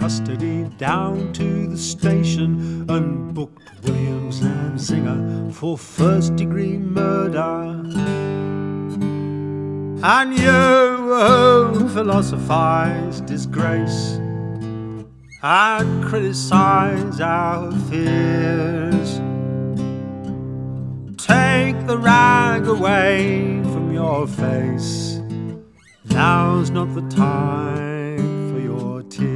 custody down to the station and booked Williams and Zinger for first-degree murder. And you philosophize disgrace and criticize our fears. Take the rag away from your face. Now's not the time.